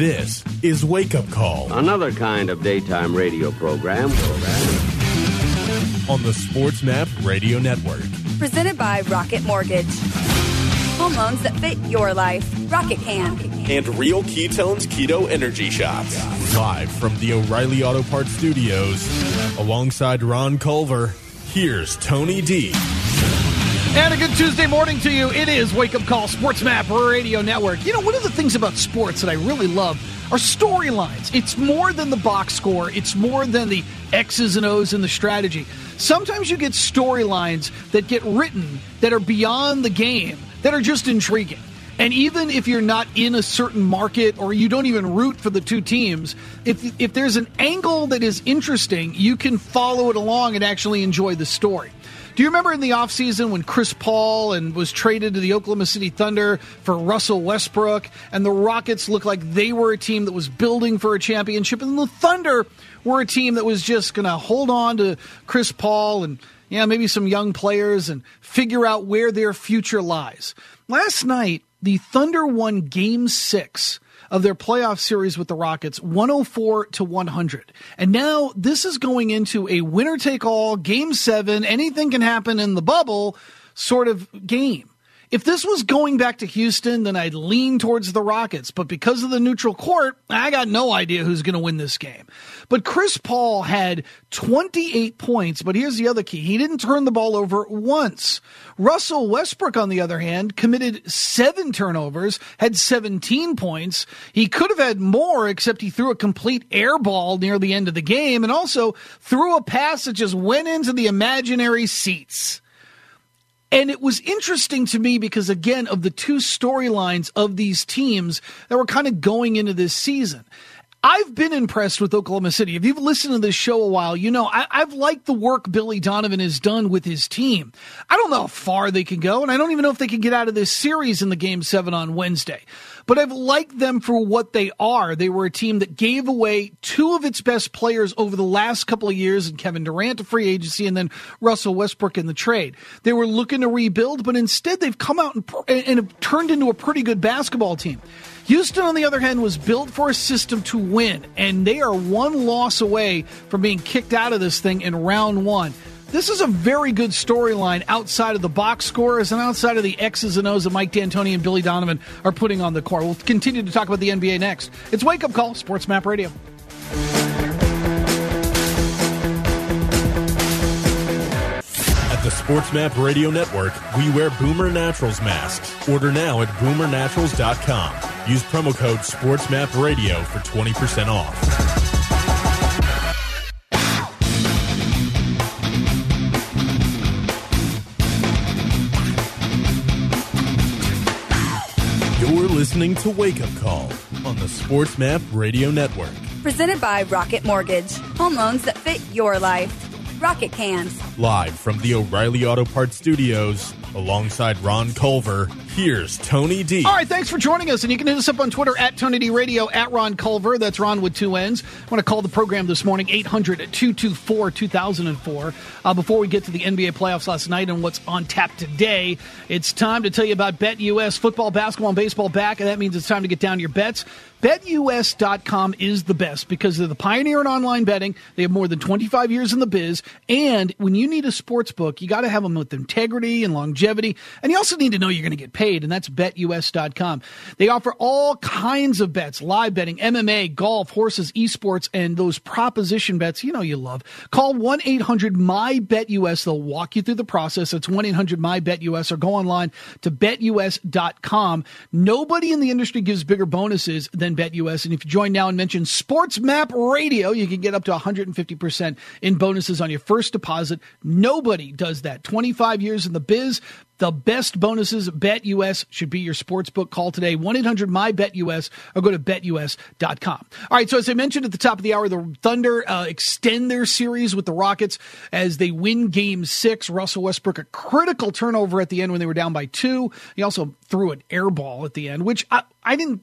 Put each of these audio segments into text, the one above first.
This is Wake Up Call. Another kind of daytime radio program. On the Sports Map Radio Network. Presented by Rocket Mortgage. Home loans that fit your life. Rocket can. And Real Ketones Keto Energy Shots. Live from the O'Reilly Auto Parts Studios. Alongside Ron Culver, here's Tony D. And a good Tuesday morning to you. It is Wake Up Call, Sports Map Radio Network. You know, one of the things about sports that I really love are storylines. It's more than the box score. It's more than the X's and O's and the strategy. Sometimes you get storylines that get written that are beyond the game, that are just intriguing. And even if you're not in a certain market or you don't even root for the two teams, if there's an angle that is interesting, you can follow it along and actually enjoy the story. Do you remember in the offseason when Chris Paul was traded to the Oklahoma City Thunder for Russell Westbrook, and the Rockets looked like they were a team that was building for a championship, and the Thunder were a team that was just going to hold on to Chris Paul and maybe some young players and figure out where their future lies? Last night, the Thunder won Game 6 of their playoff series with the Rockets, 104-100. And now this is going into a winner-take-all, Game 7, anything can happen in the bubble sort of game. If this was going back to Houston, then I'd lean towards the Rockets. But because of the neutral court, I got no idea who's going to win this game. But Chris Paul had 28 points, but here's the other key. He didn't turn the ball over once. Russell Westbrook, on the other hand, committed 7 turnovers, had 17 points. He could have had more, except he threw a complete air ball near the end of the game and also threw a pass that just went into the imaginary seats. And it was interesting to me because, again, of the two storylines of these teams that were kind of going into this season. I've been impressed with Oklahoma City. If you've listened to this show a while, you know I've liked the work Billy Donovan has done with his team. I don't know how far they can go, and I don't even know if they can get out of this series in the Game 7 on Wednesday. But I've liked them for what they are. They were a team that gave away 2 of its best players over the last couple of years, and Kevin Durant to free agency and then Russell Westbrook in the trade. They were looking to rebuild, but instead they've come out and have turned into a pretty good basketball team. Houston, on the other hand, was built for a system to win, and they are one loss away from being kicked out of this thing in round 1. This is a very good storyline outside of the box scores and outside of the X's and O's that Mike D'Antoni and Billy Donovan are putting on the court. We'll continue to talk about the NBA next. It's Wake Up Call, Sports Map Radio. At the Sports Map Radio Network, we wear Boomer Naturals masks. Order now at boomernaturals.com. Use promo code SportsMapRadio for 20% off. You're listening to Wake Up Call on the Sports Map Radio Network. Presented by Rocket Mortgage. Home loans that fit your life. Rocket can. Live from the O'Reilly Auto Parts Studios, alongside Ron Culver, here's Tony D. All right, thanks for joining us. And you can hit us up on Twitter at Tony D Radio, at Ron Culver. That's Ron with 2 N's. I want to call the program this morning, 800-224-2004. Before we get to the NBA playoffs last night and what's on tap today, it's time to tell you about BetUS. Football, basketball, and baseball back, and that means it's time to get down to your bets. BetUS.com is the best because they're the pioneer in online betting. They have more than 25 years in the biz. And when you need a sports book, you got to have them with integrity and longevity. And you also need to know you're going to get paid, and that's BetUS.com. They offer all kinds of bets, live betting, MMA, golf, horses, esports, and those proposition bets you love. Call 1-800-MY-BETUS. They'll walk you through the process. It's 1-800-MY-BETUS, or go online to BetUS.com. Nobody in the industry gives bigger bonuses than BetUS. And if you join now and mention Sports Map Radio, you can get up to 150% in bonuses on your first deposit. Nobody does that. 25 years in the biz. The best bonuses. BetUS should be your sports book. Call today, 1-800-MY-BETUS, or go to BetUS.com. All right, so as I mentioned at the top of the hour, the Thunder extend their series with the Rockets as they win Game 6. Russell Westbrook, a critical turnover at the end when they were down by 2. He also threw an air ball at the end, which I didn't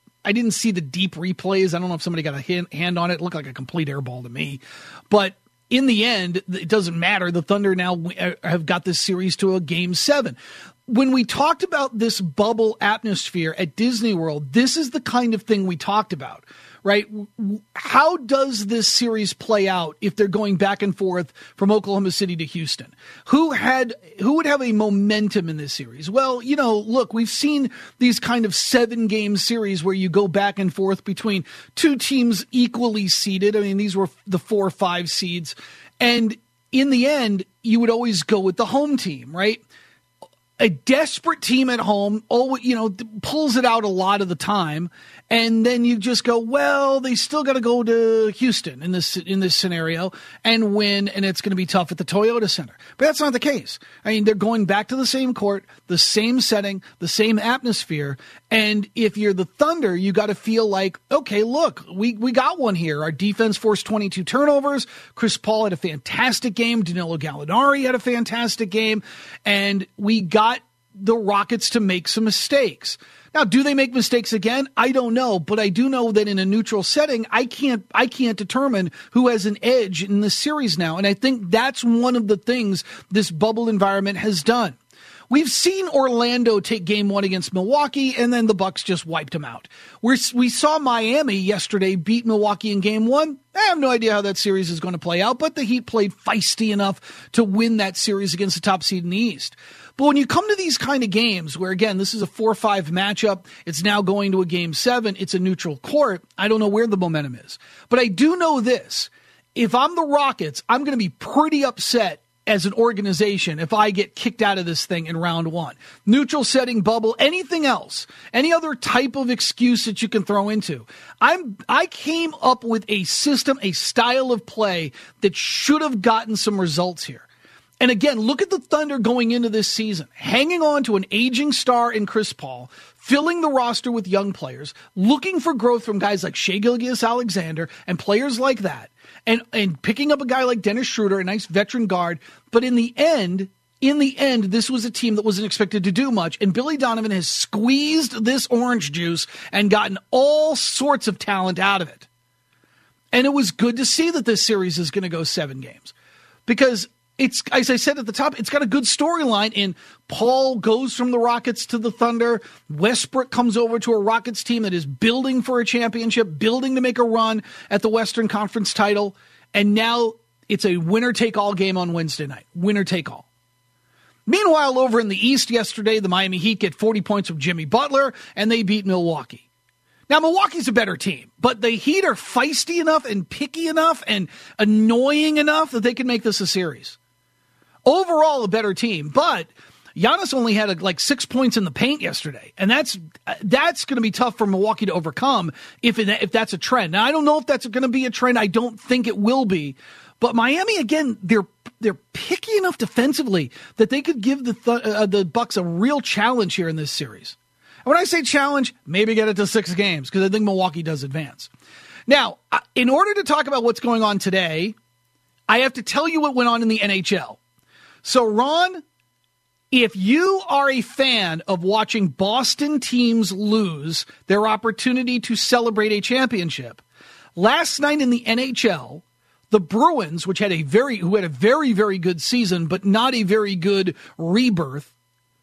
see the deep replays. I don't know if somebody got a hand on it. It looked like a complete air ball to me. But in the end, it doesn't matter. The Thunder now have got this series to a Game 7. When we talked about this bubble atmosphere at Disney World, this is the kind of thing we talked about. Right? How does this series play out if they're going back and forth from Oklahoma City to Houston? Who would have a momentum in this series? Well, look, we've seen these kind of 7-game series where you go back and forth between two teams equally seeded. I mean, these were the 4 or 5 seeds. And in the end, you would always go with the home team, right? A desperate team at home, pulls it out a lot of the time. And then you just go, well, they still got to go to Houston in this scenario and win, and it's going to be tough at the Toyota Center. But that's not the case. I mean, they're going back to the same court, the same setting, the same atmosphere. And if you're the Thunder, you got to feel like, okay, look, we got one here. Our defense forced 22 turnovers. Chris Paul had a fantastic game. Danilo Gallinari had a fantastic game. And we got the Rockets to make some mistakes. Now, do they make mistakes again? I don't know, but I do know that in a neutral setting, I can't determine who has an edge in this series now. And I think that's one of the things this bubble environment has done. We've seen Orlando take Game 1 against Milwaukee, and then the Bucks just wiped them out. We saw Miami yesterday beat Milwaukee in Game 1. I have no idea how that series is going to play out, but the Heat played feisty enough to win that series against the top seed in the East. But when you come to these kind of games where, again, this is a 4-5 matchup, it's now going to a Game 7, it's a neutral court, I don't know where the momentum is. But I do know this. If I'm the Rockets, I'm going to be pretty upset as an organization if I get kicked out of this thing in round 1. Neutral setting, bubble, anything else, any other type of excuse that you can throw into. I came up with a system, a style of play that should have gotten some results here. And again, look at the Thunder going into this season, hanging on to an aging star in Chris Paul, filling the roster with young players, looking for growth from guys like Shai Gilgeous-Alexander and players like that, and picking up a guy like Dennis Schroeder, a nice veteran guard. But in the end, this was a team that wasn't expected to do much, and Billy Donovan has squeezed this orange juice and gotten all sorts of talent out of it. And it was good to see that this series is going to go 7 games because it's, as I said at the top, it's got a good storyline in Paul goes from the Rockets to the Thunder. Westbrook comes over to a Rockets team that is building for a championship, building to make a run at the Western Conference title. And now it's a winner-take-all game on Wednesday night. Winner-take-all. Meanwhile, over in the East yesterday, the Miami Heat get 40 points from Jimmy Butler, and they beat Milwaukee. Now, Milwaukee's a better team, but the Heat are feisty enough and picky enough and annoying enough that they can make this a series. Overall, a better team, but Giannis only had 6 points in the paint yesterday, and that's going to be tough for Milwaukee to overcome if that's a trend. Now, I don't know if that's going to be a trend. I don't think it will be, but Miami, again, they're picky enough defensively that they could give the Bucks a real challenge here in this series. And when I say challenge, maybe get it to 6 games because I think Milwaukee does advance. Now, in order to talk about what's going on today, I have to tell you what went on in the NHL. So, Ron, if you are a fan of watching Boston teams lose their opportunity to celebrate a championship, last night in the NHL, the Bruins, who had a very, very good season, but not a very good rebirth,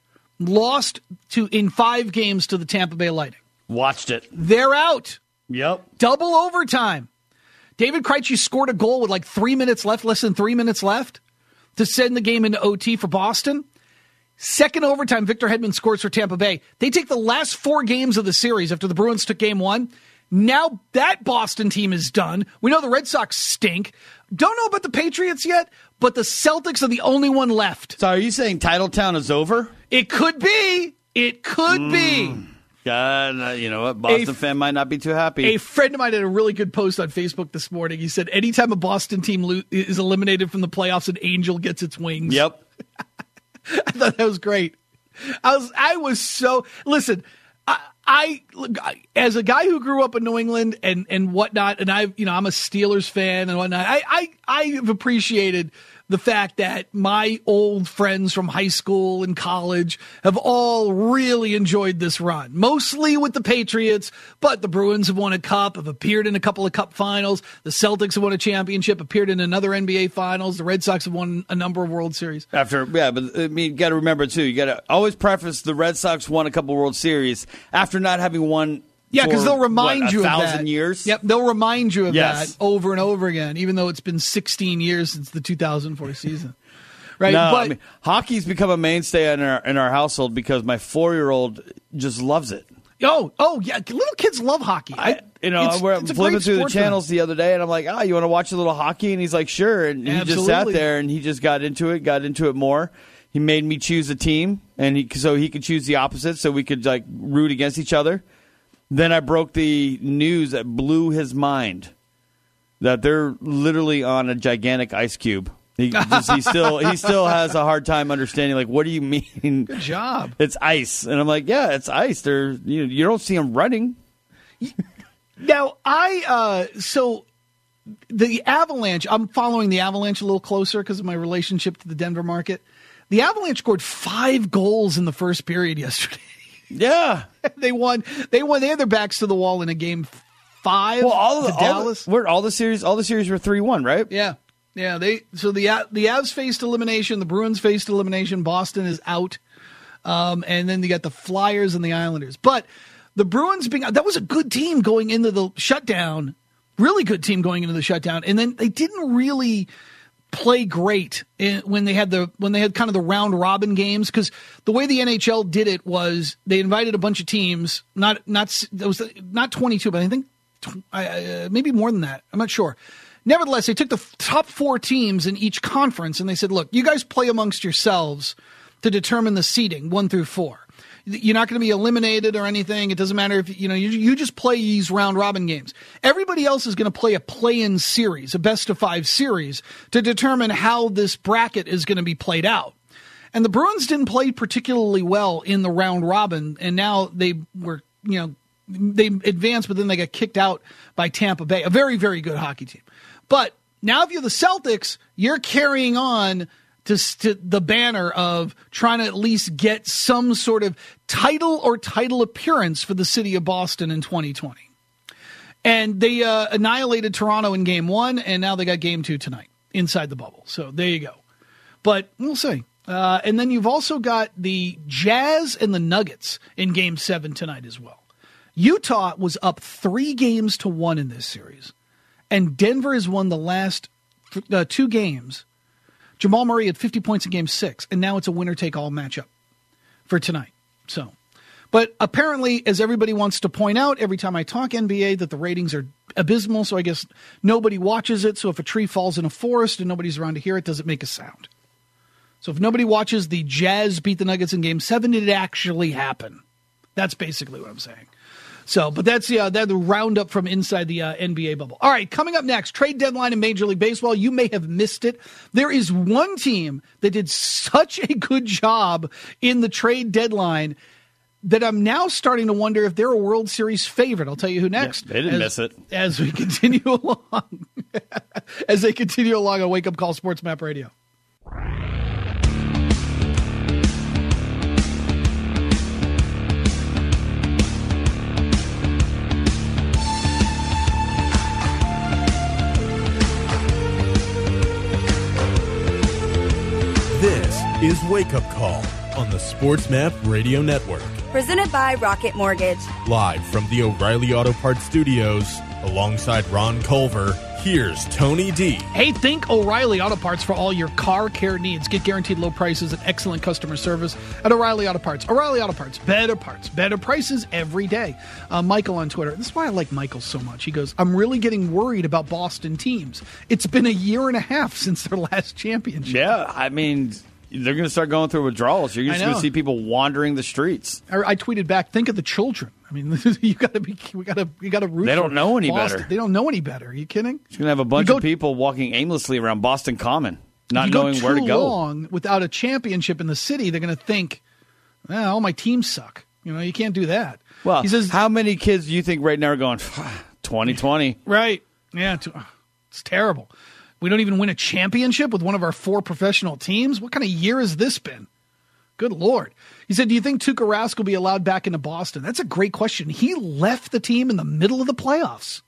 lost in 5 games to the Tampa Bay Lightning. Watched it. They're out. Yep. Double overtime. David Krejci scored a goal with 3 minutes left, less than 3 minutes left, to send the game into OT for Boston. Second overtime, Victor Hedman scores for Tampa Bay. They take the last 4 games of the series after the Bruins took game 1. Now that Boston team is done. We know the Red Sox stink. Don't know about the Patriots yet, but the Celtics are the only one left. So are you saying Titletown is over? It could be. It could be. God, you know what? Boston fan might not be too happy. A friend of mine had a really good post on Facebook this morning. He said, anytime a Boston team is eliminated from the playoffs, an angel gets its wings. Yep. I thought that was great. I was so, listen, I as a guy who grew up in New England and whatnot, and I'm a Steelers fan and whatnot, I have appreciated the fact that my old friends from high school and college have all really enjoyed this run, mostly with the Patriots, but the Bruins have won a cup, have appeared in a couple of cup finals. The Celtics have won a championship, appeared in another NBA finals. The Red Sox have won a number of World Series. But I mean, you got to remember, too, you got to always preface the Red Sox won a couple World Series after not having won. Yeah, because they'll remind you of that. 1,000 years? Yep, they'll remind you of that over and over again, even though it's been 16 years since the 2004 season. Right? No, but I mean, hockey's become a mainstay in our household because my 4-year-old just loves it. Oh, yeah, little kids love hockey. We're flipping through the channels the other day, and I'm like, you want to watch a little hockey? And he's like, sure. And he just sat there, and he just got into it more. He made me choose a team, and so he could choose the opposite, so we could like root against each other. Then I broke the news that blew his mind that they're literally on a gigantic ice cube. He still has a hard time understanding. Like, what do you mean? Good job. It's ice, and I'm like, yeah, it's ice. You don't see them running. Now so the Avalanche. I'm following the Avalanche a little closer because of my relationship to the Denver market. The Avalanche scored 5 goals in the first period yesterday. Yeah, they won. They had their backs to the wall in a game 5 to Dallas. All the series were 3-1, right? Yeah. The Avs faced elimination. The Bruins faced elimination. Boston is out, and then you got the Flyers and the Islanders. But the Bruins that was a good team going into the shutdown. Really good team going into the shutdown, and then they didn't really play great when they had kind of the round robin games, because the way the NHL did it was they invited a bunch of teams, not 22, but I think maybe more than that. I'm not sure. Nevertheless, they took the top 4 teams in each conference and they said, look, you guys play amongst yourselves to determine the seeding 1 through 4. You're not going to be eliminated or anything. It doesn't matter if you just play these round robin games. Everybody else is going to play a play-in series, a best-of-5 series, to determine how this bracket is going to be played out. And the Bruins didn't play particularly well in the round robin, and now they were, they advanced, but then they got kicked out by Tampa Bay, a very, very good hockey team. But now if you're the Celtics, you're carrying on to the banner of trying to at least get some sort of title appearance for the city of Boston in 2020. And they annihilated Toronto in Game 1, and now they got Game 2 tonight inside the bubble. So there you go. But we'll see. And then you've also got the Jazz and the Nuggets in Game 7 tonight as well. Utah was up 3-1 in this series, and Denver has won the last 2 games. Jamal Murray had 50 points in Game 6, and now it's a winner-take-all matchup for tonight. So, but apparently, as everybody wants to point out every time I talk NBA, that the ratings are abysmal, so I guess nobody watches it. So if a tree falls in a forest and nobody's around to hear it, does it make a sound? So if nobody watches the Jazz beat the Nuggets in Game 7, did it actually happen? That's basically what I'm saying. So, but that's the roundup from inside the NBA bubble. All right, coming up next, trade deadline in Major League Baseball. You may have missed it. There is one team that did such a good job in the trade deadline that I'm now starting to wonder if they're a World Series favorite. I'll tell you who next. Yeah, they didn't miss it. As we continue along. As they continue along on Wake Up Call Sports Map Radio. This is Wake Up Call on the Sports Map Radio Network. Presented by Rocket Mortgage. Live from the O'Reilly Auto Parts Studios, alongside Ron Culver, here's Tony D. Hey, think O'Reilly Auto Parts for all your car care needs. Get guaranteed low prices and excellent customer service at O'Reilly Auto Parts. O'Reilly Auto Parts, better prices every day. Michael on Twitter. This is why I like Michael so much. He goes, I'm really getting worried about Boston teams. It's been a year and a half since their last championship. Yeah, I mean, they're going to start going through withdrawals. You're just going to see people wandering the streets. I tweeted back, think of the children. I mean, we got to root. They don't know any Boston. better. They don't know any better. Are you kidding? You're going to have a bunch of people walking aimlessly around Boston Common, not knowing where to go. If you go too long without a championship in the city, they're going to think, all my teams suck. You can't do that. Well, he says, how many kids do you think right now are going, 2020? Right. Yeah, it's terrible. We don't even win a championship with one of our 4 professional teams? What kind of year has this been? Good Lord. He said, do you think Tuukka Rask will be allowed back into Boston? That's a great question. He left the team in the middle of the playoffs.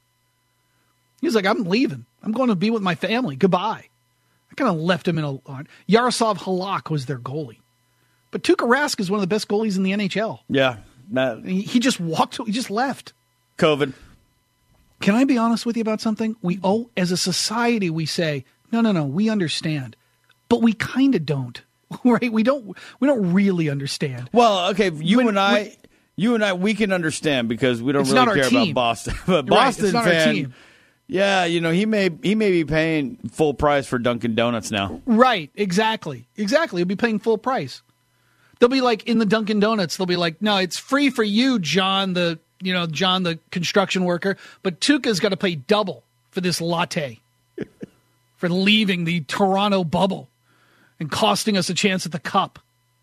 He was like, I'm leaving. I'm going to be with my family. Goodbye. I kind of left him in a... Yaroslav Halak was their goalie. But Tuukka Rask is one of the best goalies in the NHL. Yeah. He just walked... He just left. COVID. Can I be honest with you about something? As a society, we say, no, we understand. But we kind of don't. Right? We don't really understand. Well, okay, you and I, we can understand because we don't really care about Boston. But Boston it's not fan, our team. Yeah, he may be paying full price for Dunkin' Donuts now. Right, exactly. He'll be paying full price. They'll be like in the Dunkin' Donuts. They'll be like, no, it's free for you, John the construction worker, but Tuukka's got to pay double for this latte for leaving the Toronto bubble and costing us a chance at the cup.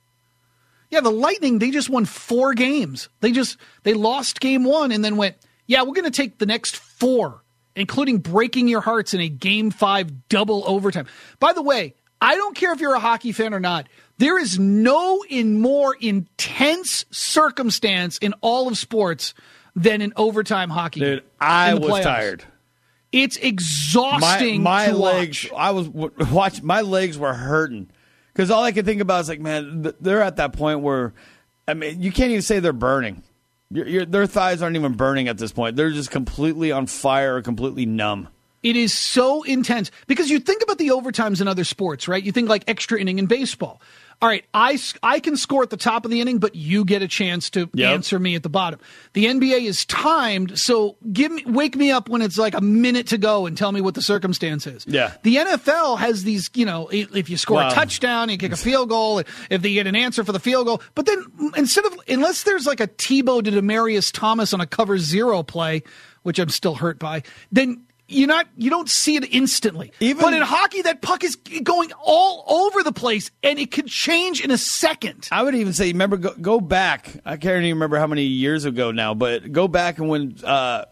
Yeah, the Lightning, they just won 4 games. They lost game 1 and then went, yeah, we're going to take the next 4, including breaking your hearts in a game 5 double overtime. By the way, I don't care if you're a hockey fan or not. There is no more intense circumstance in all of sports than an overtime hockey. Dude, I was tired. It's exhausting. My to legs. Watch. I was watching. My legs were hurting because all I could think about is like, man, they're at that point where, I mean, you can't even say they're burning. Their thighs aren't even burning at this point. They're just completely on fire or completely numb. It is so intense because you think about the overtimes in other sports, right? You think like extra inning in baseball. All right, I can score at the top of the inning, but you get a chance to answer me at the bottom. The NBA is timed, so wake me up when it's like a minute to go and tell me what the circumstance is. Yeah. The NFL has these, if you score a touchdown, you kick a field goal, if they get an answer for the field goal. But then unless there's like a Tebow to Demaryius Thomas on a cover 0 play, which I'm still hurt by, then you don't see it instantly. But in hockey, that puck is going all over the place, and it could change in a second. I would even say, remember, go back. I can't even remember how many years ago now, but go back and when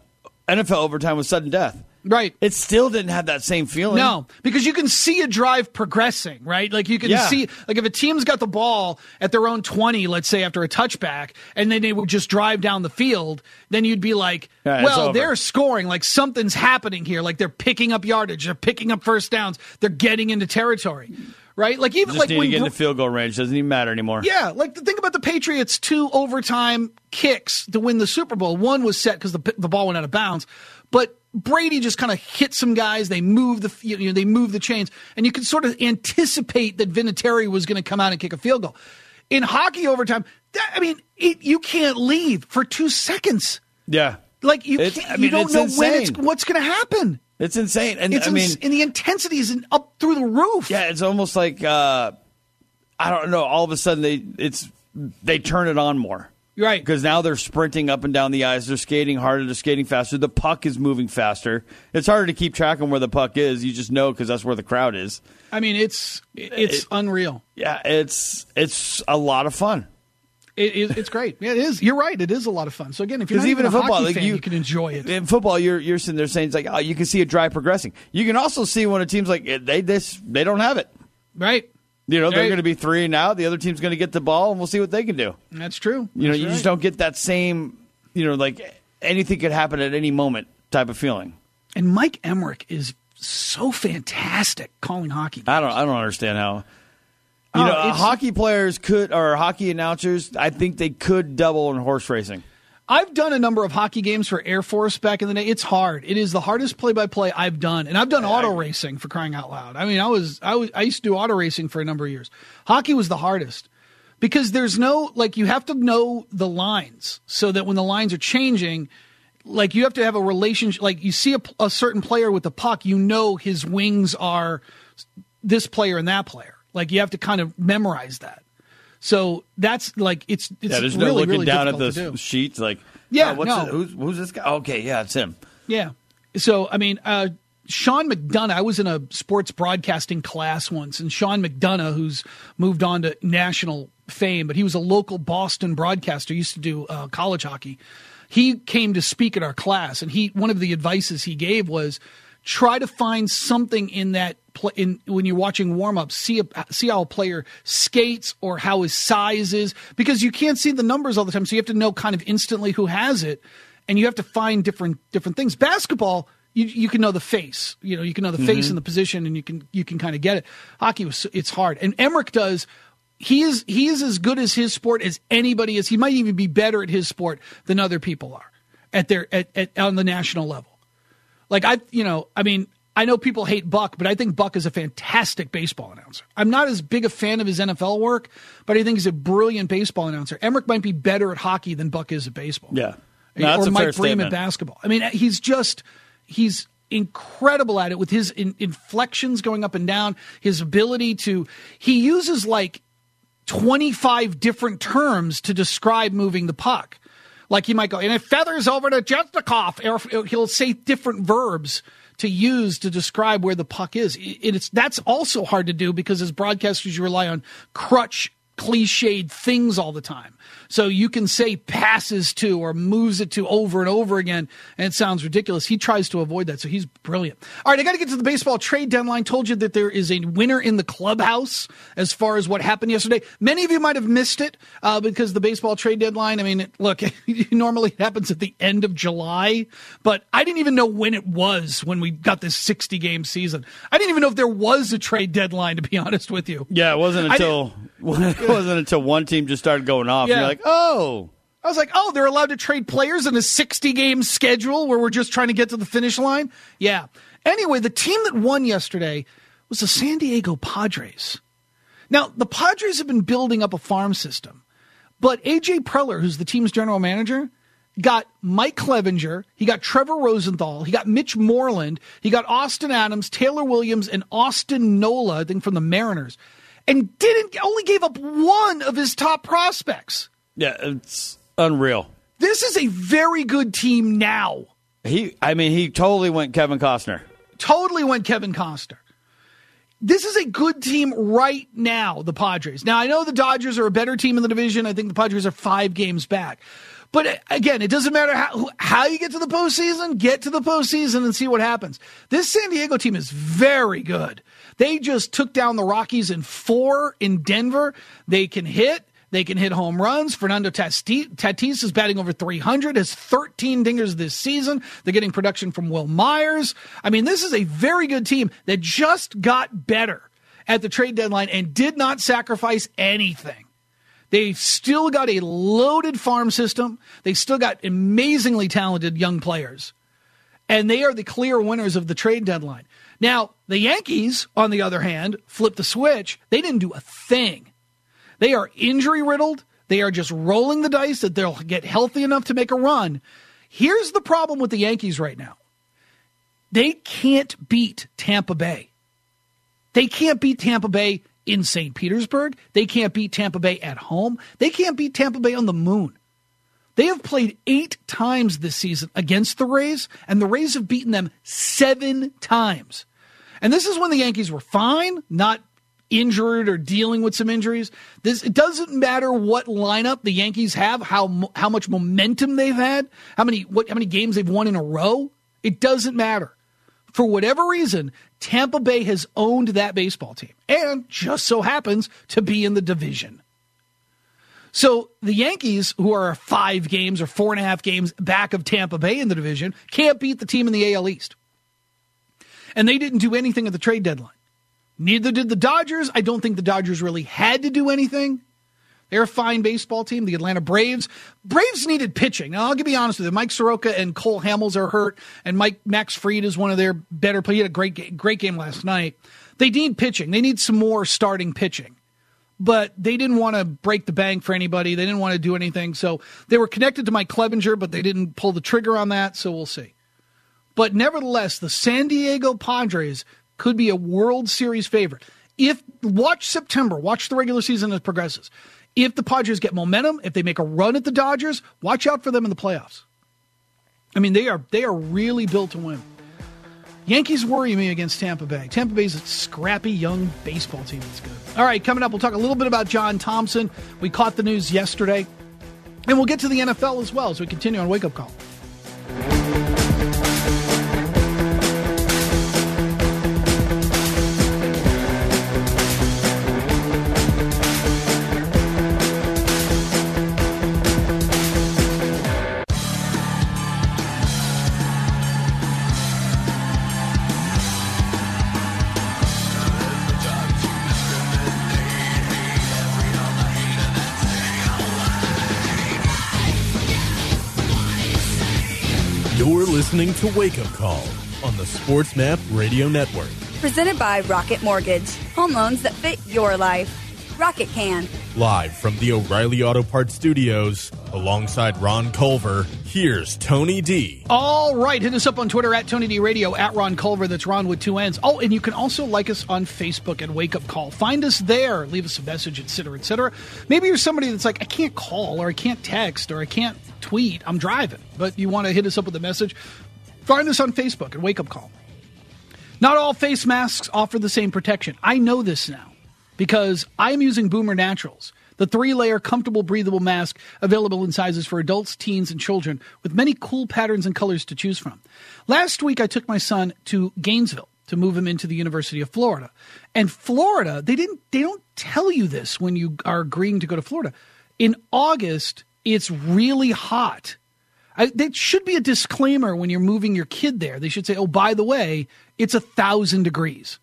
NFL overtime was sudden death. Right. It still didn't have that same feeling. No, because you can see a drive progressing, right? Like you can see, like if a team's got the ball at their own 20, let's say after a touchback, and then they would just drive down the field, then you'd be like, well, they're scoring, like something's happening here. Like they're picking up yardage, they're picking up first downs, they're getting into territory. Right? Like even just like need to get into field goal range. Doesn't even matter anymore. Yeah, like think about the Patriots' 2 overtime kicks to win the Super Bowl. One was set because the ball went out of bounds, but Brady just kind of hit some guys. They moved the chains, and you could sort of anticipate that Vinatieri was going to come out and kick a field goal. In hockey overtime, you can't leave for 2 seconds. Yeah, like you don't know what's going to happen. It's insane, and and the intensity is up through the roof. Yeah, it's almost like I don't know. All of a sudden, they turn it on more. Right. Because now they're sprinting up and down the ice. They're skating harder. They're skating faster. The puck is moving faster. It's harder to keep track of where the puck is. You just know because that's where the crowd is. I mean, it's unreal. Yeah, it's a lot of fun. It's great. Yeah, it is. You're right. It is a lot of fun. So again, if you're not even a football fan, you can enjoy it. In football, you're sitting there saying it's like, oh, you can see a drive progressing. You can also see when a team's like they don't have it. Right. They're going to be 3 and out. The other team's going to get the ball, and we'll see what they can do. That's true. You just don't get that same, like anything could happen at any moment type of feeling. And Mike Emmerich is so fantastic calling hockey games. I don't understand how. Hockey players or hockey announcers, I think they could double in horse racing. I've done a number of hockey games for Air Force back in the day. It's hard. It is the hardest play-by-play I've done, and I've done auto racing for crying out loud. I mean, I used to do auto racing for a number of years. Hockey was the hardest because there's no you have to know the lines so that when the lines are changing, you have to have a relationship. Like you see a certain player with the puck, his wings are this player and that player. Like you have to kind of memorize that. So that's it's there's really, no looking really down at the sheets like who's this guy? Okay, yeah, it's him. Yeah. So I mean, Sean McDonough. I was in a sports broadcasting class once, and Sean McDonough, who's moved on to national fame, but he was a local Boston broadcaster. He used to do college hockey. He came to speak at our class, and one of the advices he gave was try to find something in that when you're watching warm-ups, see how a player skates or how his size is, because you can't see the numbers all the time, so you have to know kind of instantly who has it, and you have to find different things. Basketball, you can know the face. You can know the face and the position, and you can kind of get it. Hockey, it's hard. And Emmerich does. He is as good as his sport as anybody is. He might even be better at his sport than other people are on the national level. Like I know people hate Buck, but I think Buck is a fantastic baseball announcer. I'm not as big a fan of his NFL work, but I think he's a brilliant baseball announcer. Emmerich might be better at hockey than Buck is at baseball. Yeah. No, that's or a Mike fair Bream statement. at basketball. I mean, he's incredible at it with his inflections going up and down, his ability he uses like 25 different terms to describe moving the puck. Like he might go, and it feathers over to Jestnikov, or he'll say different verbs to use to describe where the puck is. That's also hard to do because as broadcasters, you rely on crutch, cliched things all the time. So you can say passes to or moves it to over and over again, and it sounds ridiculous. He tries to avoid that, so he's brilliant. All right, I got to get to the baseball trade deadline. Told you that there is a winner in the clubhouse as far as what happened yesterday. Many of you might have missed it because the baseball trade deadline, I mean, look, normally it happens at the end of July, but I didn't even know when it was when we got this 60-game season. I didn't even know if there was a trade deadline, to be honest with you. Yeah, it wasn't until one team just started going off. Yeah. You're like, oh. I was like, they're allowed to trade players in a 60-game schedule where we're just trying to get to the finish line? Yeah. Anyway, the team that won yesterday was the San Diego Padres. Now, the Padres have been building up a farm system, but A.J. Preller, who's the team's general manager, got Mike Clevenger, he got Trevor Rosenthal, he got Mitch Moreland, he got Austin Adams, Taylor Williams, and Austin Nola, I think from the Mariners, and only gave up one of his top prospects. Yeah, it's unreal. This is a very good team now. He totally went Kevin Costner. This is a good team right now, the Padres. Now, I know the Dodgers are a better team in the division. I think the Padres are 5 games back. But again, it doesn't matter how you get to the postseason. Get to the postseason and see what happens. This San Diego team is very good. They just took down the Rockies in 4 in Denver. They can hit. They can hit home runs. Fernando Tatis is batting over 300, has 13 dingers this season. They're getting production from Will Myers. I mean, this is a very good team that just got better at the trade deadline and did not sacrifice anything. They still got a loaded farm system. They still got amazingly talented young players. And they are the clear winners of the trade deadline. Now, the Yankees, on the other hand, flipped the switch. They didn't do a thing. They are injury-riddled. They are just rolling the dice that they'll get healthy enough to make a run. Here's the problem with the Yankees right now. They can't beat Tampa Bay. They can't beat Tampa Bay in St. Petersburg. They can't beat Tampa Bay at home. They can't beat Tampa Bay on the moon. They have played 8 times this season against the Rays, and the Rays have beaten them 7 times. And this is when the Yankees were fine, not injured or dealing with some injuries. It doesn't matter what lineup the Yankees have, how much momentum they've had, how many games they've won in a row. It doesn't matter. For whatever reason, Tampa Bay has owned that baseball team and just so happens to be in the division. So the Yankees, who are 5 games or 4.5 games back of Tampa Bay in the division, can't beat the team in the AL East. And they didn't do anything at the trade deadline. Neither did the Dodgers. I don't think the Dodgers really had to do anything. They're a fine baseball team. The Atlanta Braves needed pitching. Now, I'll be honest with you. Mike Soroka and Cole Hamels are hurt, and Max Fried is one of their better players. He had a great game last night. They need pitching. They need some more starting pitching. But they didn't want to break the bank for anybody. They didn't want to do anything. So they were connected to Mike Clevenger, but they didn't pull the trigger on that, so we'll see. But nevertheless, the San Diego Padres could be a World Series favorite. Watch September, watch the regular season as it progresses. If the Padres get momentum, if they make a run at the Dodgers, watch out for them in the playoffs. I mean, they are really built to win. Yankees worry me against Tampa Bay. Tampa Bay's a scrappy young baseball team that's good. All right, coming up, we'll talk a little bit about John Thompson. We caught the news yesterday. And we'll get to the NFL as well as we continue on Wake Up Call. You're listening to Wake Up Call on the Sports Map Radio Network. Presented by Rocket Mortgage. Home loans that fit your life. Rocket can. Live from the O'Reilly Auto Parts Studios, alongside Ron Culver, here's Tony D. All right, hit us up on Twitter at Tony D Radio, at Ron Culver. That's Ron with 2 N's. Oh, and you can also like us on Facebook at Wake Up Call. Find us there. Leave us a message, etc., etc. Maybe you're somebody that's like, I can't call, or I can't text, or I can't tweet. I'm driving. But you want to hit us up with a message? Find us on Facebook at Wake Up Call. Not all face masks offer the same protection. I know this now, because I'm using Boomer Naturals, the 3-layer comfortable breathable mask available in sizes for adults, teens, and children with many cool patterns and colors to choose from. Last week, I took my son to Gainesville to move him into the University of Florida. And Florida, they don't tell you this when you are agreeing to go to Florida. In August, it's really hot. There should be a disclaimer when you're moving your kid there. They should say, oh, by the way, it's 1,000 degrees.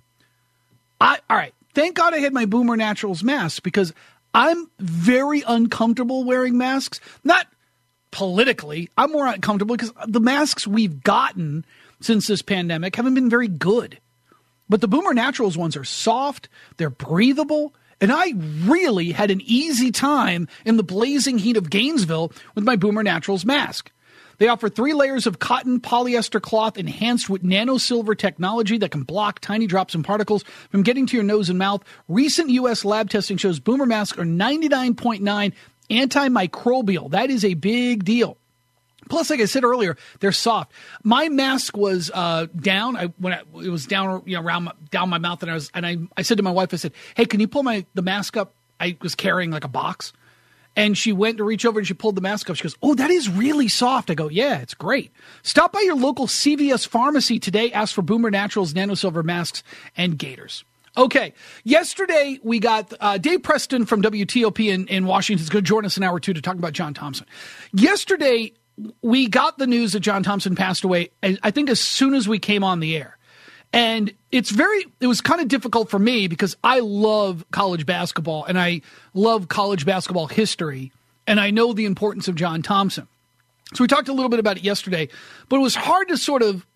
All right. Thank God I had my Boomer Naturals mask, because I'm very uncomfortable wearing masks. Not politically. I'm more uncomfortable because the masks we've gotten since this pandemic haven't been very good. But the Boomer Naturals ones are soft, they're breathable, and I really had an easy time in the blazing heat of Gainesville with my Boomer Naturals mask. They offer 3 layers of cotton polyester cloth enhanced with nano-silver technology that can block tiny drops and particles from getting to your nose and mouth. Recent U.S. lab testing shows Boomer masks are 99.9 antimicrobial. That is a big deal. Plus, like I said earlier, they're soft. My mask was down. It was down, around down my mouth, and I said to my wife, I said, "Hey, can you pull the mask up?" I was carrying like a box. And she went to reach over and she pulled the mask up. She goes, "Oh, that is really soft." I go, "Yeah, it's great." Stop by your local CVS pharmacy today. Ask for Boomer Naturals Nano Silver masks and gaiters. Okay, yesterday we got Dave Preston from WTOP in Washington is going to join us in hour 2 to talk about John Thompson. Yesterday we got the news that John Thompson passed away, I think as soon as we came on the air. And it was kind of difficult for me because I love college basketball and I love college basketball history, and I know the importance of John Thompson. So we talked a little bit about it yesterday, but it was hard to sort of,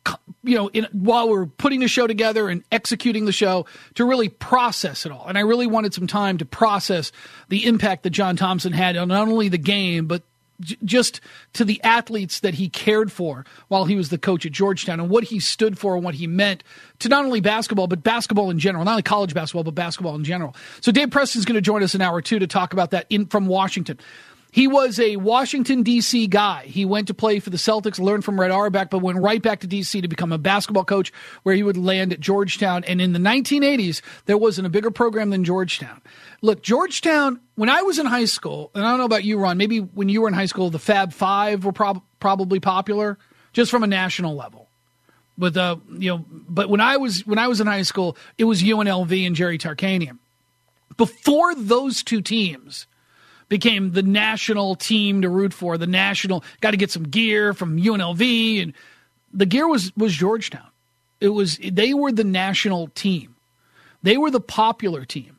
while we're putting the show together and executing the show, to really process it all. And I really wanted some time to process the impact that John Thompson had on not only the game, but just to the athletes that he cared for while he was the coach at Georgetown, and what he stood for and what he meant to not only basketball, but basketball in general. Not only college basketball, but basketball in general. So Dave Preston's going to join us in hour 2 to talk about that from Washington. He was a Washington, D.C. guy. He went to play for the Celtics, learned from Red Auerbach, but went right back to D.C. to become a basketball coach, where he would land at Georgetown. And in the 1980s, there wasn't a bigger program than Georgetown. Look, Georgetown, when I was in high school, and I don't know about you, Ron, maybe when you were in high school, the Fab Five were probably popular, just from a national level. But when I was in high school, it was UNLV and Jerry Tarkanian. Before those two teams became the national team to root for, the national, got to get some gear from UNLV, and the gear was Georgetown. They were the national team. They were the popular team.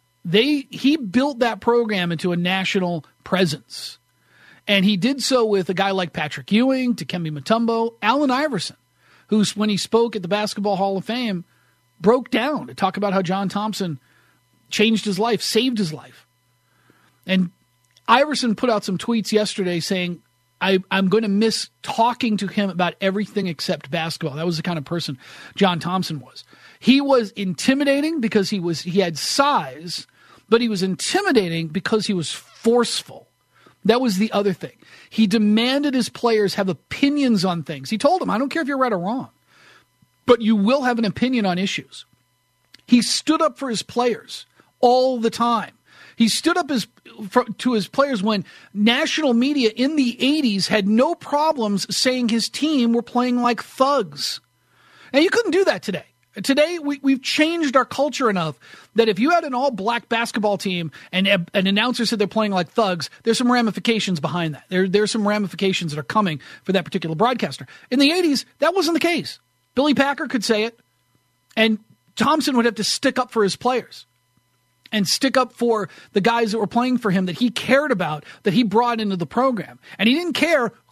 He built that program into a national presence. And he did so with a guy like Patrick Ewing, Dikembe Mutombo, Allen Iverson, who, when he spoke at the Basketball Hall of Fame, broke down to talk about how John Thompson changed his life, saved his life. And Iverson put out some tweets yesterday saying, I'm going to miss talking to him about everything except basketball. That was the kind of person John Thompson was. He was intimidating because he had size, but he was intimidating because he was forceful. That was the other thing. He demanded his players have opinions on things. He told them, I don't care if you're right or wrong, but you will have an opinion on issues. He stood up for his players all the time. He stood up to his players when national media in the 80s had no problems saying his team were playing like thugs. And you couldn't do that today. Today, we've changed our culture enough that if you had an all-black basketball team and an announcer said they're playing like thugs, there's some ramifications behind that. There's some ramifications that are coming for that particular broadcaster. In the 80s, that wasn't the case. Billy Packer could say it, and Thompson would have to stick up for his players and stick up for the guys that were playing for him that he cared about, that he brought into the program. And he didn't care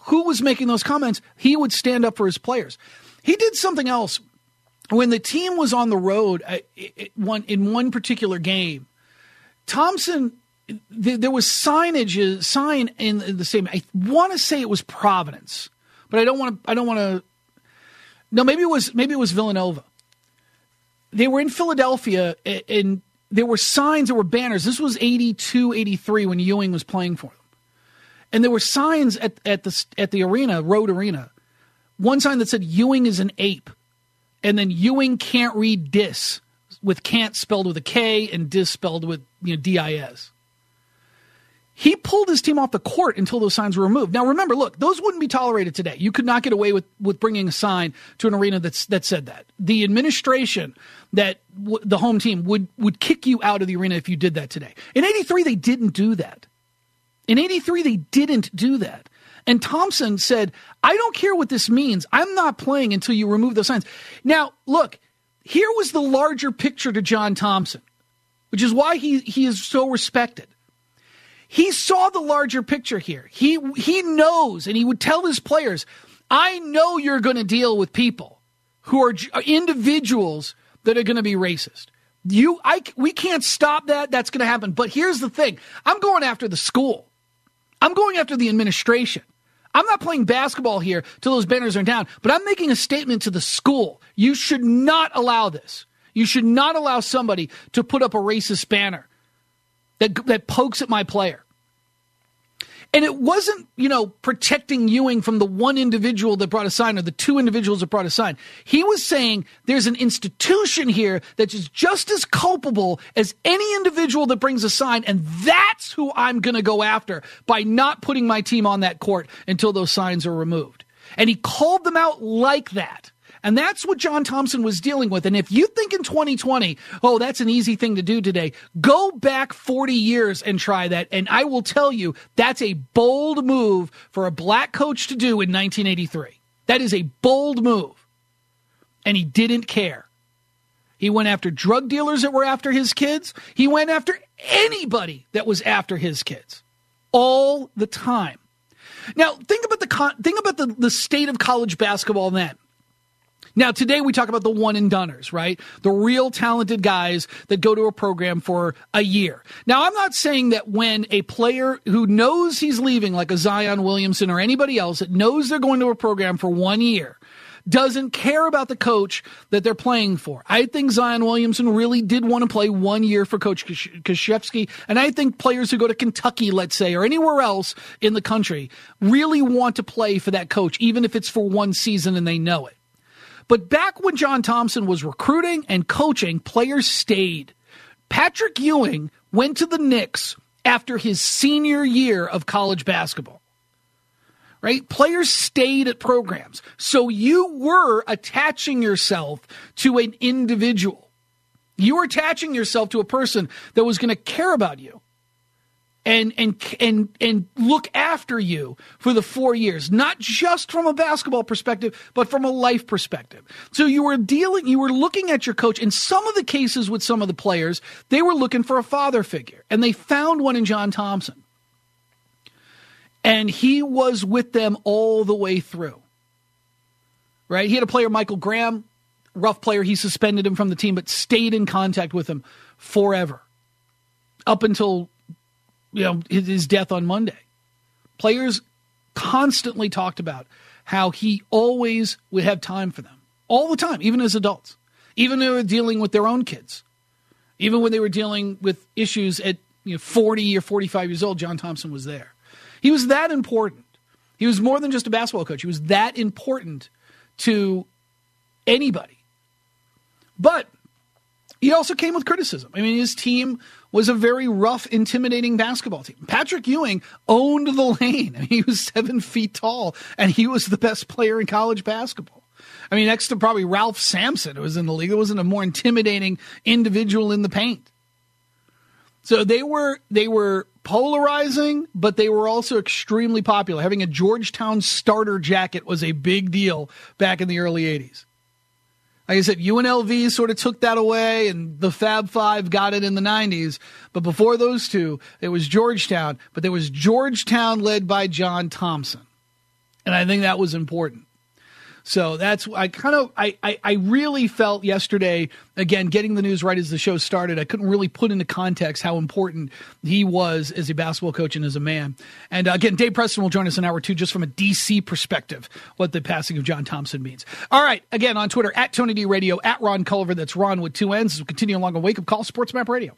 who was making those comments, he would stand up for his players. He did something else. When the team was on the road in one particular game, Thompson, there was sign in the same. I want to say it was Providence, but I don't want to. No, maybe it was Villanova. They were in Philadelphia, and there were signs, there were banners. This was 82, 83 when Ewing was playing for them. And there were signs at the arena, Road Arena. One sign that said Ewing is an ape. And then Ewing can't read dis, with can't spelled with a K and dis spelled with D-I-S. He pulled his team off the court until those signs were removed. Now remember, look, those wouldn't be tolerated today. You could not get away with bringing a sign to an arena that said that. The administration, the home team, would kick you out of the arena if you did that today. In 83, they didn't do that. And Thompson said, I don't care what this means. I'm not playing until you remove those signs. Now, look, here was the larger picture to John Thompson, which is why he is so respected. He saw the larger picture here. He knows, and he would tell his players, I know you're going to deal with people who are individuals that are going to be racist. We can't stop that. That's going to happen. But here's the thing. I'm going after the school. I'm going after the administration. I'm not playing basketball here till those banners are down, but I'm making a statement to the school. You should not allow this. You should not allow somebody to put up a racist banner that pokes at my player. And it wasn't, protecting Ewing from the one individual that brought a sign or the two individuals that brought a sign. He was saying there's an institution here that is just as culpable as any individual that brings a sign, and that's who I'm going to go after by not putting my team on that court until those signs are removed. And he called them out like that. And that's what John Thompson was dealing with. And if you think in 2020, oh, that's an easy thing to do today, go back 40 years and try that. And I will tell you, that's a bold move for a black coach to do in 1983. That is a bold move. And he didn't care. He went after drug dealers that were after his kids. He went after anybody that was after his kids all the time. Now, think about the state of college basketball then. Now, today we talk about the one-and-doners, right? The real talented guys that go to a program for a year. Now, I'm not saying that when a player who knows he's leaving, like a Zion Williamson or anybody else that knows they're going to a program for 1 year, doesn't care about the coach that they're playing for. I think Zion Williamson really did want to play 1 year for Coach Krzyzewski, and I think players who go to Kentucky, let's say, or anywhere else in the country really want to play for that coach, even if it's for one season and they know it. But back when John Thompson was recruiting and coaching, players stayed. Patrick Ewing went to the Knicks after his senior year of college basketball. Right? Players stayed at programs. So you were attaching yourself to an individual. You were attaching yourself to a person that was going to care about you and look after you for the 4 years, not just from a basketball perspective, but from a life perspective. So you were looking at your coach. In some of the cases with some of the players, they were looking for a father figure, and they found one in John Thompson. And he was with them all the way through. Right? He had a player, Michael Graham, rough player. He suspended him from the team, but stayed in contact with him forever, up until his death on Monday. Players constantly talked about how he always would have time for them. All the time, even as adults. Even when they were dealing with their own kids. Even when they were dealing with issues at 40 or 45 years old, John Thompson was there. He was that important. He was more than just a basketball coach. He was that important to anybody. But he also came with criticism. I mean, his team was a very rough, intimidating basketball team. Patrick Ewing owned the lane. I mean, he was 7 feet tall, and he was the best player in college basketball. I mean, next to probably Ralph Sampson, who was in the league. There wasn't a more intimidating individual in the paint. So they were polarizing, but they were also extremely popular. Having a Georgetown starter jacket was a big deal back in the early 80s. Like I said, UNLV sort of took that away, and the Fab Five got it in the 90s. But before those two, it was Georgetown. But there was Georgetown led by John Thompson. And I think that was important. So that's, I really felt yesterday, again, getting the news right as the show started, I couldn't really put into context how important he was as a basketball coach and as a man. And again, Dave Preston will join us in hour 2 just from a DC perspective, what the passing of John Thompson means. All right, again, on Twitter, at Tony D Radio, at Ron Culver, that's Ron with 2 N's, as we continue along a Wake Up Call, Sports Map Radio.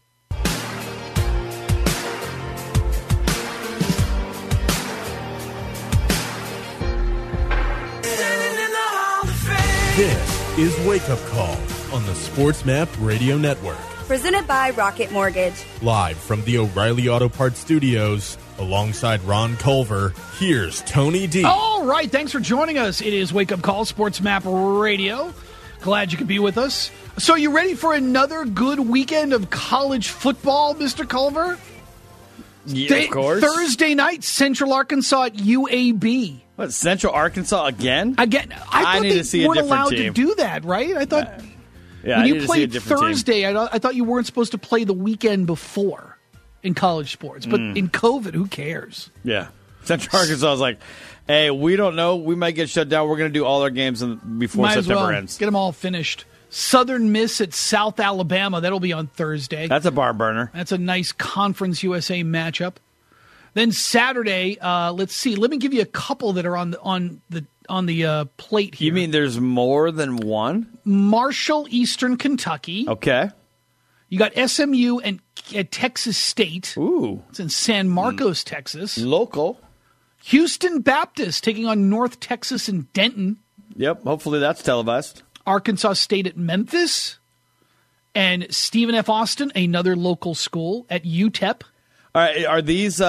This is Wake Up Call on the Sports Map Radio Network. Presented by Rocket Mortgage. Live from the O'Reilly Auto Parts Studios, alongside Ron Culver, here's Tony D. All right, thanks for joining us. It is Wake Up Call, Sports Map Radio. Glad you could be with us. So you ready for another good weekend of college football, Mr. Culver? Yeah, of course. Thursday night, Central Arkansas at UAB. What, Central Arkansas again? Again, I need to see a different allowed team. to do that, right? I thought when you played Thursday, I thought you weren't supposed to play the weekend before in college sports. But in COVID, who cares? Yeah. Central Arkansas was like, hey, we don't know. We might get shut down. We're going to do all our games before September ends. Get them all finished. Southern Miss at South Alabama. That'll be on Thursday. That's a barn burner. That's a nice Conference USA matchup. Then Saturday, let's see. Let me give you a couple that are on the plate here. You mean there's more than one? Marshall, Eastern Kentucky. Okay. You got SMU and Texas State. Ooh. It's in San Marcos, Texas. Local. Houston Baptist taking on North Texas and Denton. Yep. Hopefully that's televised. Arkansas State at Memphis. And Stephen F. Austin, another local school, at UTEP. All right, are these?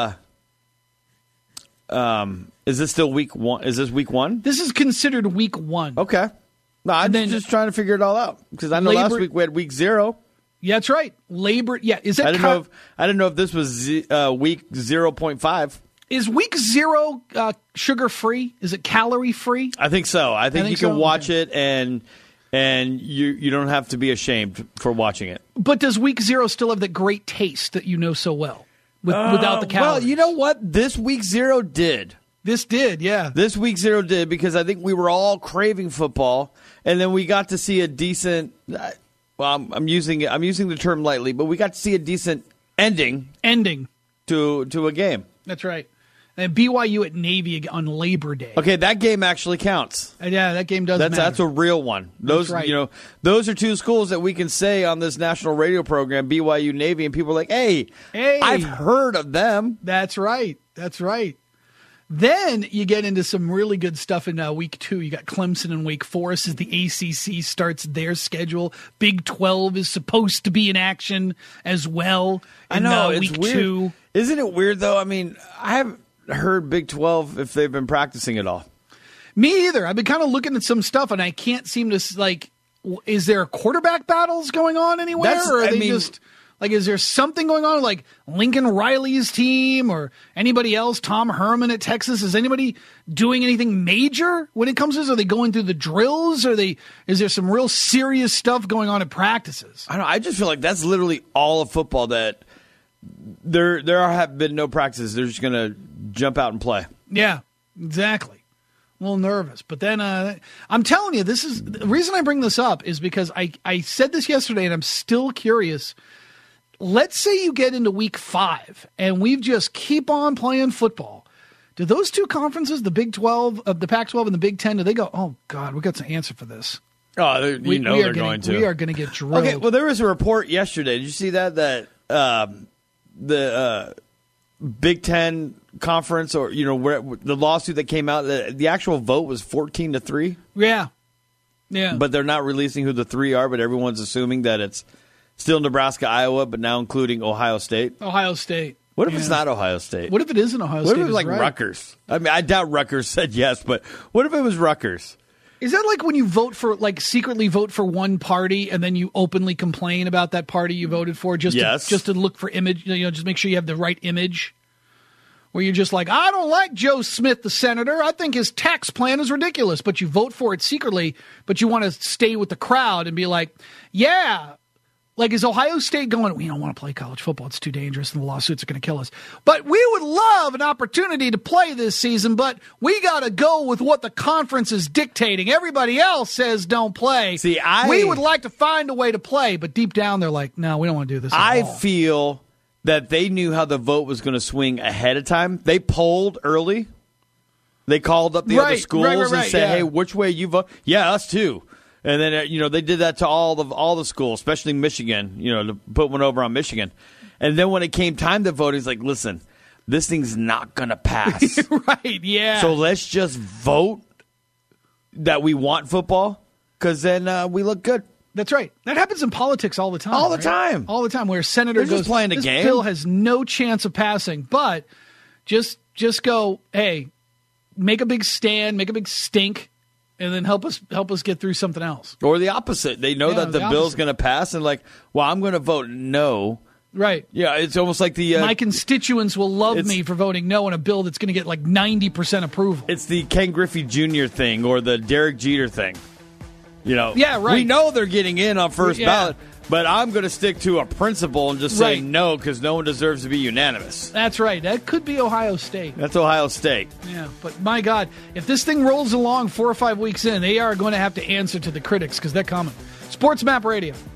Is this still week one? Is this week one? This is considered week one. Okay. No, I'm just trying to figure it all out because I know last week we had week 0. Yeah, that's right. Is that? I didn't know if this was week 0.5. Is week 0 sugar free? Is it calorie free? I think so. I think you can watch it and you don't have to be ashamed for watching it. But does week 0 still have that great taste that you know so well without the calories? Well, you know what? This week 0 did. This did, yeah. This week 0 did because I think we were all craving football, and then we got to see a decent. Well, I'm using the term lightly, but we got to see a decent ending to a game. That's right. And BYU at Navy on Labor Day. Okay, that game actually counts. Yeah, that game does matter. That's a real one. Those, that's right. Those are two schools that we can say on this national radio program, BYU, Navy, and people are like, hey, I've heard of them. That's right. That's right. Then you get into some really good stuff in week 2. You got Clemson and Wake Forest as the ACC starts their schedule. Big 12 is supposed to be in action as well in week 2. Isn't it weird, though? I mean, I haven't heard Big 12 if they've been practicing at all. Me either. I've been kind of looking at some stuff, and I can't seem to, is there quarterback battles going on anywhere? Is there something going on, like Lincoln Riley's team or anybody else, Tom Herman at Texas? Is anybody doing anything major when it comes to this? Are they going through the drills? Is there some real serious stuff going on at practices? I don't know. I just feel like that's literally all of football that there have been no practices. They're just going to jump out and play. Yeah, exactly. A little nervous. But then I'm telling you, this is the reason I bring this up is because I said this yesterday and I'm still curious. Let's say you get into week 5 and we just keep on playing football. Do those two conferences, the Big 12, the Pac-12 and the Big 10, do they go, oh, God, we got to answer for this? Oh, they're going to. We are going to get drilled. Okay, well, there was a report yesterday. Did you see that the Big 10 conference or, where the lawsuit that came out, the actual vote was 14-3? Yeah. Yeah. But they're not releasing who the 3 are, but everyone's assuming that it's still Nebraska, Iowa, but now including Ohio State. Ohio State. What if it's not Ohio State? What if it isn't Ohio State? What if it was like Rutgers? I mean, I doubt Rutgers said yes, but what if it was Rutgers? Is that like when you secretly vote for one party and then you openly complain about that party you voted for just to look for image, just make sure you have the right image? Where you're just like, I don't like Joe Smith, the senator. I think his tax plan is ridiculous. But you vote for it secretly, but you want to stay with the crowd and be like, yeah, Like, is Ohio State going, we don't want to play college football, it's too dangerous and the lawsuits are going to kill us. But we would love an opportunity to play this season, but we got to go with what the conference is dictating. Everybody else says don't play. See, we would like to find a way to play, but deep down they're like, no, we don't want to do this at all. I all. feel that they knew how the vote was going to swing ahead of time. They polled early. They called up the other schools and said, hey, which way you vote? Yeah, us too. And then, they did that to all the schools, especially Michigan, to put one over on Michigan. And then when it came time to vote, he's like, listen, this thing's not going to pass. Right, yeah. So let's just vote that we want football because then we look good. That's right. That happens in politics all the time. All the time. All the time where a senator goes, just playing a this game. bill has no chance of passing. But just go, hey, make a big stand, make a big stink. And then help us get through something else. Or the opposite. They know that the bill's going to pass and like, well, I'm going to vote no. Right. Yeah, it's almost like the... my constituents will love me for voting no on a bill that's going to get like 90% approval. It's the Ken Griffey Jr. thing or the Derek Jeter thing. Yeah, right. We know they're getting in on first ballot, but I'm going to stick to a principle and just say no because no one deserves to be unanimous. That's right. That could be Ohio State. That's Ohio State. Yeah, but my God, if this thing rolls along 4 or 5 weeks in, they are going to have to answer to the critics because they're coming. Sports Map Radio.